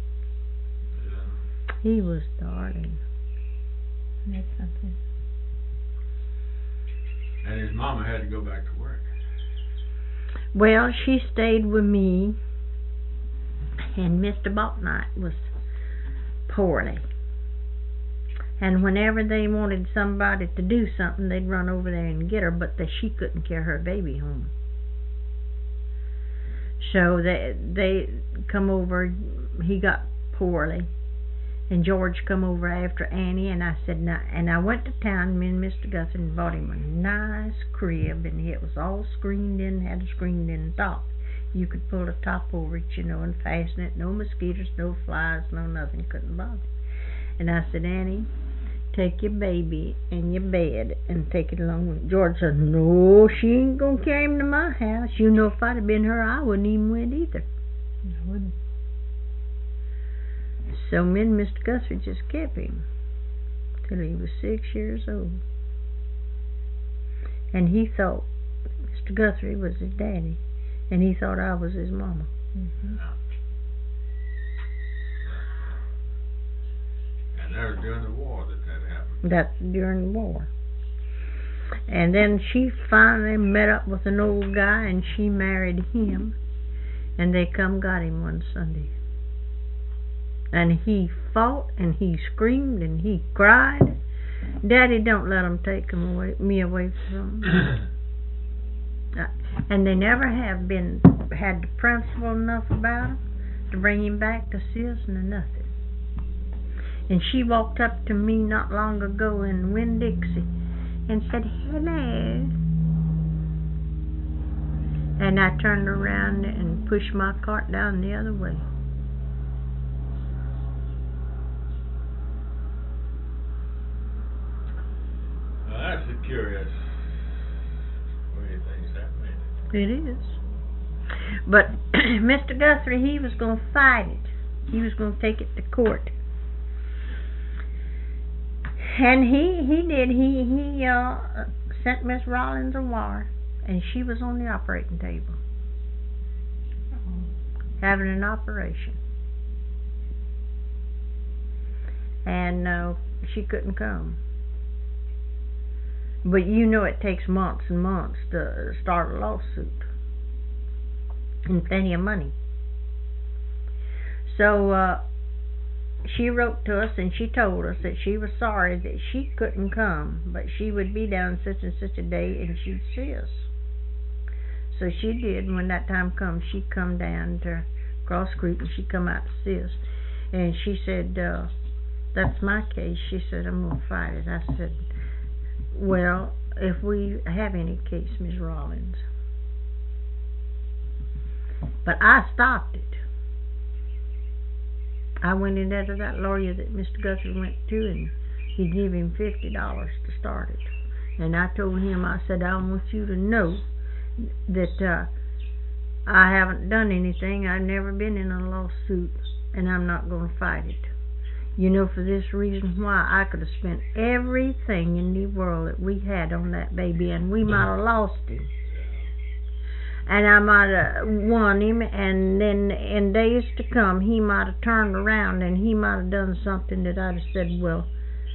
He was darling. That's something. And his mama had to go back to work. Well, she stayed with me, and Mister Botnight was poorly. And whenever they wanted somebody to do something, they'd run over there and get her, but they, she couldn't carry her baby home. So they they come over, he got poorly, and George come over after Annie, and I said, nah, and I went to town, me and Mister Guthrie, and bought him a nice crib, and it was all screened in, had a screened in top. You could pull the top over it, you know, and fasten it, no mosquitoes, no flies, no nothing, couldn't bother. And I said, Annie, take your baby and your bed and take it along. George said, no, she ain't going to carry him to my house. You know, if I'd have been her, I wouldn't even went either. I wouldn't. So me and Mister Guthrie just kept him till he was six years old. And he thought Mister Guthrie was his daddy, and he thought I was his mama. Mm-hmm. And that was during the war that that happened. That's during the war. And then she finally met up with an old guy, and she married him, and they come got him one Sunday. And he fought, and he screamed, and he cried. Daddy, don't let them take him away, me away from him. uh, and they never have been had the principle enough about him to bring him back to see us or nothing. And she walked up to me not long ago in Winn-Dixie and said, hello. And I turned around and pushed my cart down the other way. Well, that's a curious way things happen. It is. But Mister Guthrie, he was going to fight it. He was going to take it to court. And he, he did. He he uh, sent Miss Rollins a wire, and she was on the operating table, having an operation. And uh, she couldn't come. But you know it takes months and months to start a lawsuit. And plenty of money. So uh, she wrote to us and she told us that she was sorry that she couldn't come, but she would be down such and such a day and she'd see us. So she did. When that time comes, she'd come down to Cross Creek and she'd come out to see us. And she said, uh, that's my case. She said, I'm going to fight it. I said, well, if we have any case, Miss Rollins. But I stopped it. I went in there to that lawyer that Mister Guthrie went to, and he gave him fifty dollars to start it. And I told him, I said, I want you to know that uh, I haven't done anything. I've never been in a lawsuit, and I'm not going to fight it. You know, for this reason why, I could have spent everything in the world that we had on that baby, and we might have lost him. And I might have won him, and then in days to come, he might have turned around and he might have done something that I'd have said, well,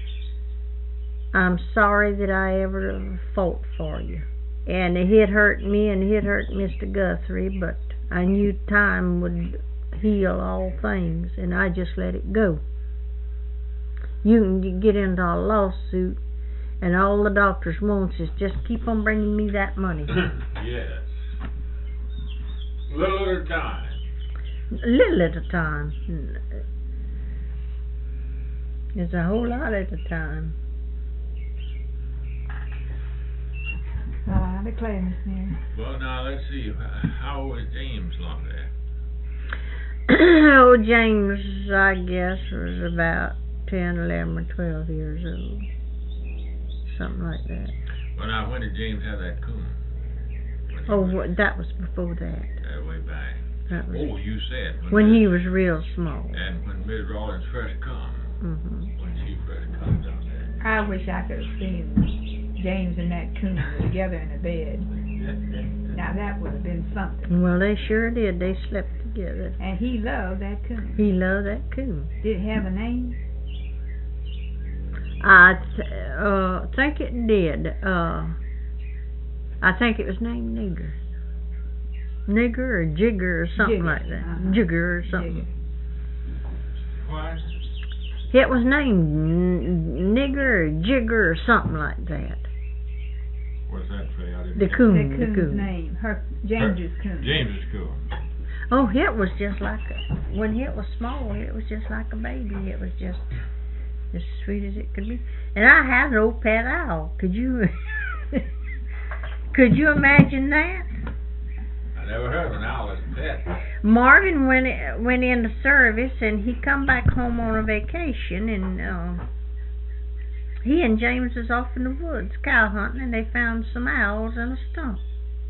I'm sorry that I ever fought for you. And it hurt me and it hurt Mister Guthrie, but I knew time would heal all things, and I just let it go. You can get into a lawsuit, and all the doctors wants is just keep on bringing me that money. Yes. Little at a time. Little at a time. It's a whole lot at a time. Well, I declare, Miss Mary. Well, now let's see. How old was James long there? Oh, James, I guess, was about ten, eleven, or twelve years old. Something like that. Well, now, when did James have that coon? Oh, was, that was before that. Uh, way back. That was Oh, you said. when, when Miss, he was real small. And when Miss Rawlins first come. Mm-hmm. When she first come down there. I wish I could have seen James and that coon together in a bed. Now that would have been something. Well, they sure did. They slept together. And he loved that coon. He loved that coon. Did it have a name? I th- uh, think it did. Uh, I think it was named Nigger. Nigger or Jigger or something Jigger, like that. uh-huh. Jigger or something. Jigger. What? It was named N- Nigger or Jigger or something like that. What's that say? I didn't The hear. coon. The The coon's coon. name. Her James's coon. James's coon. Oh, it was just like a, when it was small. It was just like a baby. It was just as sweet as it could be. And I had an old pet owl. Could you? Could you imagine that? I never heard of an owl as a pet. Marvin went went into service, and he come back home on a vacation, and uh, he and James was off in the woods cow hunting, and they found some owls in a stump.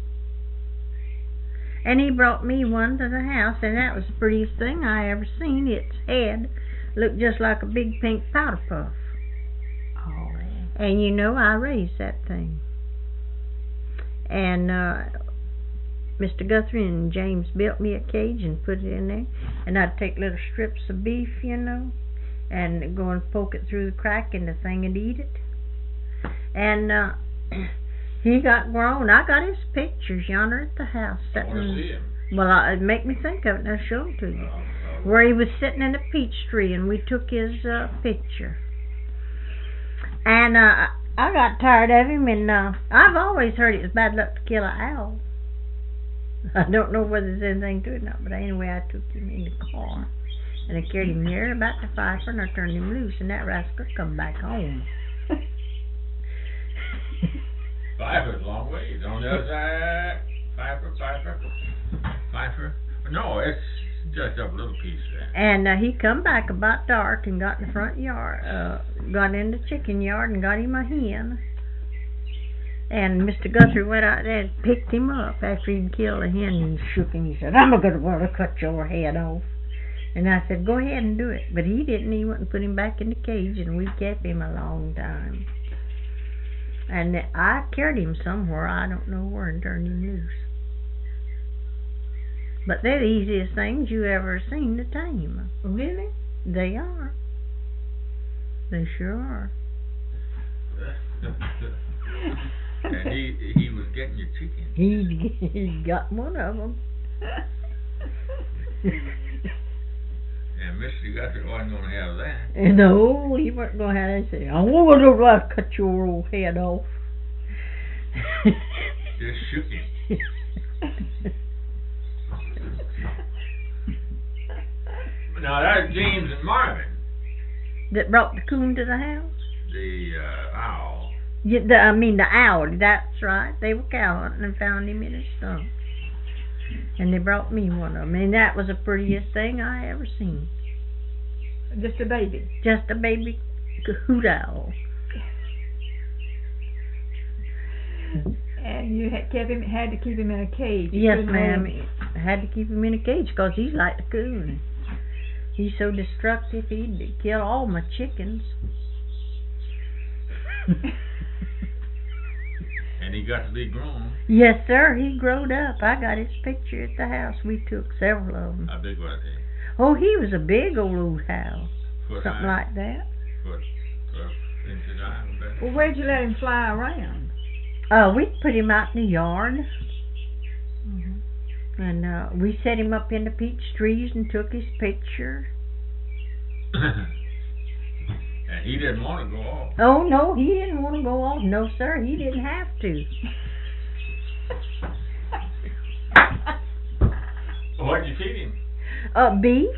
And he brought me one to the house, and that was the prettiest thing I ever seen. Its head looked just like a big pink powder puff. Oh. And you know, I raised that thing. And uh, Mister Guthrie and James built me a cage and put it in there. And I'd take little strips of beef, you know, and go and poke it through the crack in the thing and eat it. And uh, he got grown. I got his pictures yonder at the house. I want to sitting- see him. Well, I, it'd make me think of it, and I'll show them to you. Uh, uh, Where he was sitting in a peach tree, and we took his uh, picture. And uh, I got tired of him, and uh, I've always heard it was bad luck to kill an owl. I don't know whether there's anything to it or not, but anyway, I took him in the car, and I carried him near about the Pfeiffer, and I turned him loose, and that rascal come back home. Pfeiffer's a long ways. On the other side, Pfeiffer, Pfeiffer, Pfeiffer. No, it's just up a little piece there. And uh, he come back about dark and got in the front yard, uh, got in the chicken yard and got him a hen. And Mister Guthrie went out there and picked him up after he'd killed a hen and shook him. He said, "I'm going to want to cut your head off." And I said, "Go ahead and do it." But he didn't. He went and put him back in the cage, and we kept him a long time. And I carried him somewhere, I don't know where, and turned him loose. But they're the easiest things you ever seen to tame. Really? They are. They sure are. And he he was getting your chicken. He he got one of them. And Mister Guthrie wasn't going to have that. No, he wasn't going to have that. He said, "I want to cut your old head off." Just shook him. Now that's James and Marvin, That brought the coon to the house? the uh, owl. Yeah, the, I mean the owl, that's right. They were cow hunting and found him in a stump. And they brought me one of them. And that was the prettiest thing I ever seen. Just a baby. Just a baby hoot owl. And you had kept him, had to keep him in a cage. You Yes, couldn't ma'am. let him- I had to keep him in a cage because he's like the coon. He's so destructive, he'd kill all my chickens. And he got to be grown. Yes, sir, he growed up. I got his picture at the house. We took several of them. How big was he? Oh, he was a big old old owl. Foot Something high? like that. Foot, twelve inches high, I bet. Well, where'd you let him fly around? Uh, we put him out in the yard. Mm-hmm. And uh, we set him up in the peach trees and took his picture. And he didn't want to go off. Oh, no, he didn't want to go off. No, sir, he didn't have to. What'd you feed him? Uh, beef.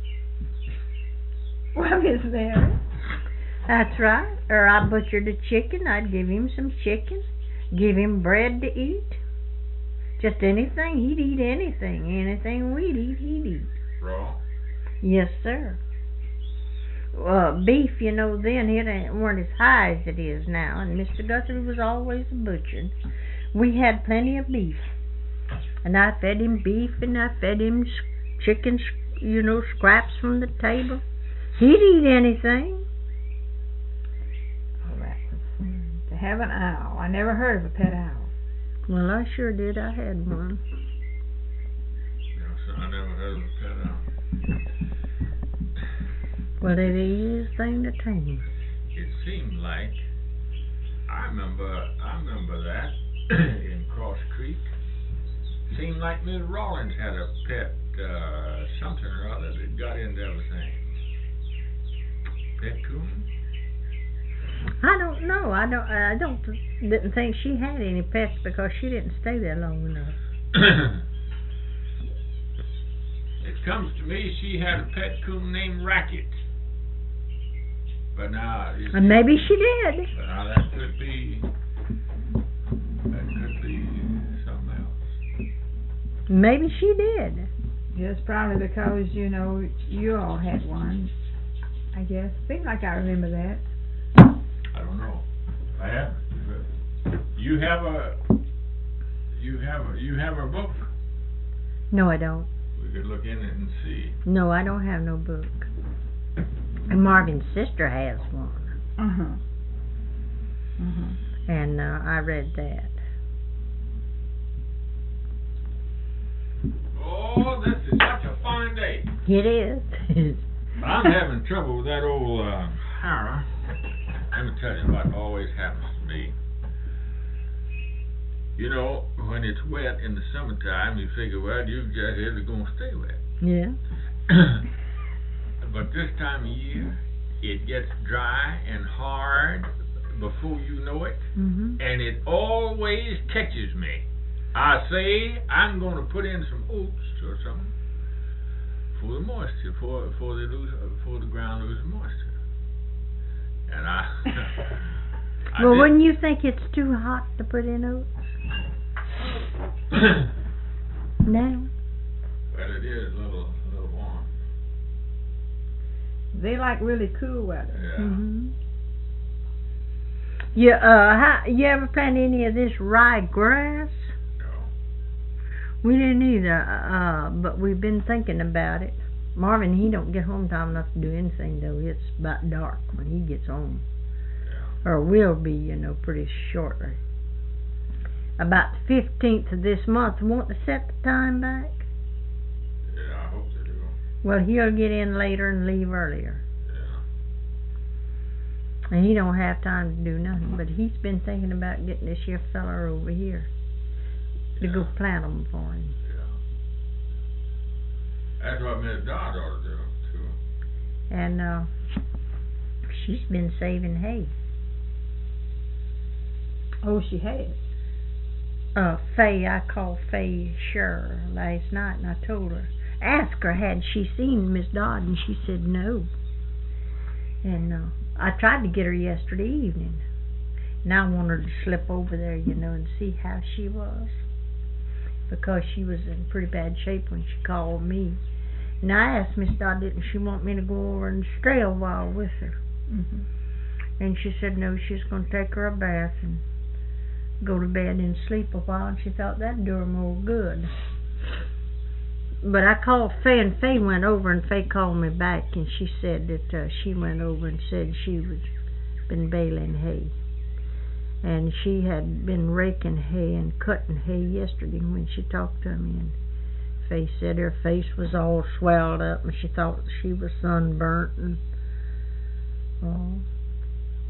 Well, Miss Mary. That's right. Or I butchered a chicken, I'd give him some chicken. Give him bread to eat. Just anything. He'd eat anything. Anything we'd eat, he'd eat. Raw? Yes, sir. Uh, beef, you know, then it ain't, weren't as high as it is now, and Mister Guthrie was always a butcher. We had plenty of beef, and I fed him beef, and I fed him chicken, you know, scraps from the table. He'd eat anything. Oh, that was, mm, to have an owl. I never heard of a pet owl. Well, I sure did. I had one. No, sir, I never heard of a pet owl. Well, it is a thing to tame. It seemed like, I remember, I remember that in Cross Creek. Seemed like Miss Rawlins had a pet, uh, something or other that got into everything. Pet coon? I don't know. I don't. I don't. Didn't think she had any pets because she didn't stay there long enough. It comes to me she had a pet coon named Racket. But now, you see, And maybe she did. but now that could be, that could be something else. Maybe she did. Just probably because, you know, you all had one, I guess. Seems like I remember that. I don't know. I haven't. But you have a, you have a, you have a book. No, I don't. We could look in it and see. No, I don't have no book. And Marvin's sister has one, Uh-huh. Uh-huh. and uh, I read that. Oh, this is such a fine day. It is. I'm having trouble with that old uh, Hara. Let me tell you what always happens to me. You know, when it's wet in the summertime, you figure, well, you just it's going to stay wet. Yeah. But this time of year, it gets dry and hard before you know it, Mhm. and it always catches me. I say I'm going to put in some oats or something for the moisture, for for the lose, for the ground loses moisture, and I. I Well, did- wouldn't you think it's too hot to put in oats? No. Well, it is a little, a little warm. They like really cool weather. Yeah. Mhm. You uh, how, you ever plant any of this ryegrass? No. We didn't either, uh, but we've been thinking about it. Marvin, he don't get home time enough to do anything though. It's about dark when he gets home, Yeah. or will be, you know, pretty shortly. About the fifteenth of this month. Want to set the time back? Yeah, I hope they do. Well, he'll get in later and leave earlier, Yeah. and he don't have time to do nothing. But he's been thinking about getting this here fella over here to go Yeah. plant them for him. Yeah. That's what Miss Dodd ought to do too. And uh, she's been saving hay. Oh, she has. Uh, Faye, I called Faye Sure last night, and I told her, ask her had she seen Miss Dodd, and she said no. And uh, I tried to get her yesterday evening, and I wanted to slip over there, you know, and see how she was, because she was in pretty bad shape when she called me. And I asked Miss Dodd, didn't she want me to go over and stay a while with her? Mm-hmm. And she said no, she was going to take her a bath and go to bed and sleep a while, and she thought that'd do her more good. But I called Faye, and Faye went over, and Faye called me back, and she said that uh, she went over and said she was been baling hay, and she had been raking hay and cutting hay yesterday when she talked to me, and Faye said her face was all swelled up, and she thought she was sunburnt, and oh,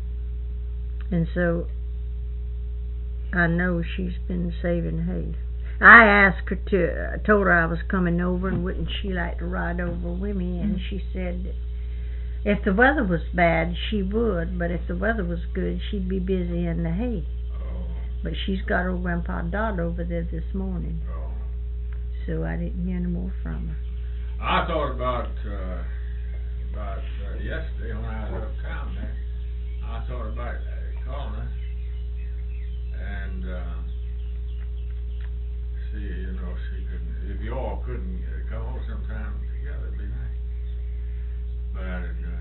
and so I know she's been saving hay. I asked her to, I told her I was coming over and wouldn't she like to ride over with me, and she said that if the weather was bad she would, but if the weather was good she'd be busy in the hay. Oh, But she's got old Grandpa Dodd over there this morning, oh. so I didn't hear any more from her. I thought about, uh, about uh, yesterday when I was uptown there. I thought about uh, calling her and, uh, see, you know, if she couldn't, if you all couldn't uh, come over sometime together, it'd be nice. But, uh,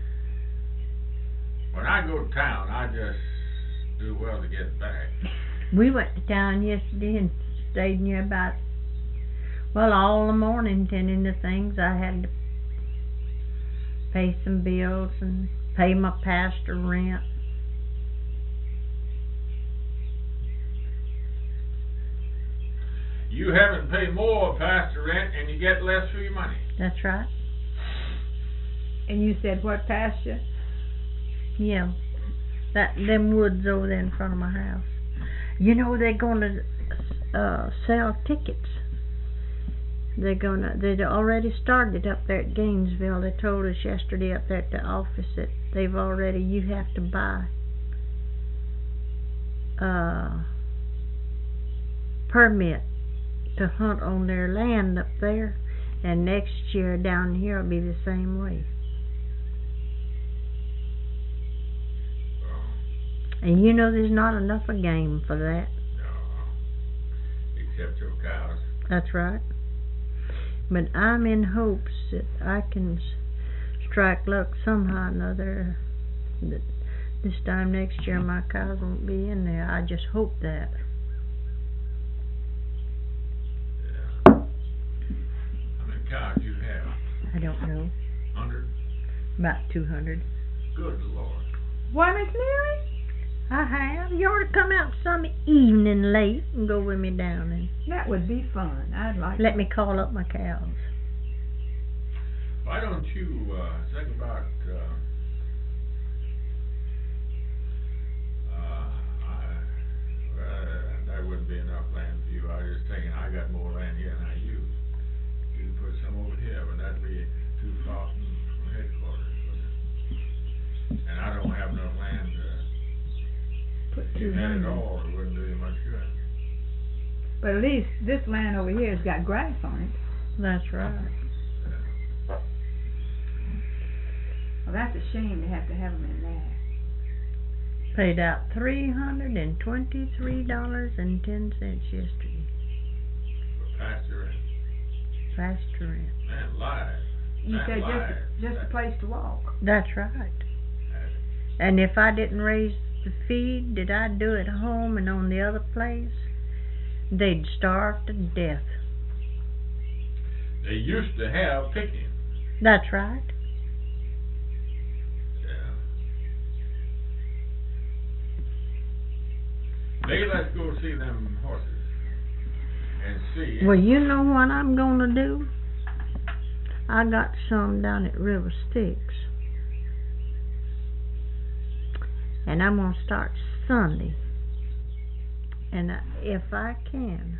when I go to town, I just do well to get back. We went to town yesterday and stayed near about, well, all the morning tending to things. I had to pay some bills and pay my pastor rent. You haven't paid more pastor rent and you get less for your money. That's right. And you said what pasture? Yeah. That them woods over there in front of my house. You know they're gonna uh sell tickets. They're gonna they already started up there at Gainesville. They told us yesterday up there at the office that they've already you have to buy uh permit to hunt on their land up there, and next year down here will be the same way. And you know there's not enough of game for that. No, except your cows. That's right. But I'm in hopes that I can s- strike luck somehow or another, that this time next year my cows won't be in there. I just hope that. Yeah. How many cows you have? I don't know. Hundred? About two hundred. Good Lord. Why, Miss Mary? I have. You ought to come out some evening late and go with me down and That would be fun. I'd like let me call up my cows. Why don't you, uh, think about, uh, uh, I, well, there wouldn't be enough land for you. I was just thinking, I got more land here than I use. You could put some over here, but that'd be too far from, from headquarters, wouldn't it? And I don't have enough land to, put if two you had it hundred. all, it wouldn't do you much good. But at least this land over here has got grass on it. That's right. Well, that's a shame to have to have them in there. Paid out three hundred and twenty-three dollars and ten cents yesterday. For pasture rent. Pasture rent. Man, live. You Man, said live. just just a place to walk. That's right. And if I didn't raise the feed that I do at home and on the other place, they'd starve to death. They used to have picking. That's right. Yeah. Maybe let's go see them horses and see. Well, you know what I'm gonna do? I got some down at River Styx, and I'm gonna start Sunday. And I- if I can,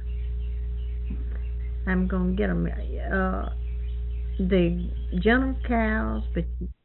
I'm gonna get them uh, the gentle cows, but